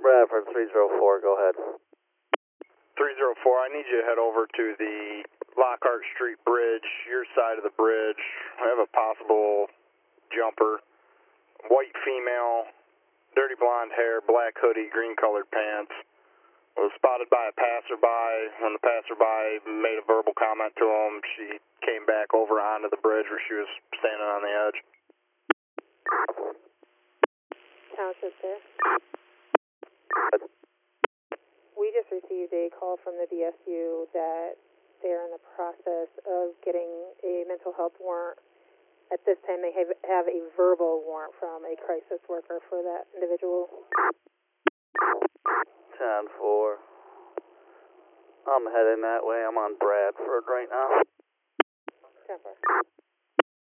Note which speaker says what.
Speaker 1: Bradford 304, go ahead.
Speaker 2: 304, I need you to head over to the Lockhart Street Bridge, your side of the bridge. I have a possible jumper. White female, dirty blonde hair, black hoodie, green colored pants. Was spotted by a passerby. When the passerby made a verbal comment to him, she came back over onto the bridge where she was standing on the edge.
Speaker 3: Township 6. We just received a call from the DSU that they're in the process of getting a mental health warrant. At this time, they have a verbal warrant from a crisis worker for that individual.
Speaker 1: 10-4. I'm heading that way. I'm on Bradford right now.
Speaker 3: 10-4.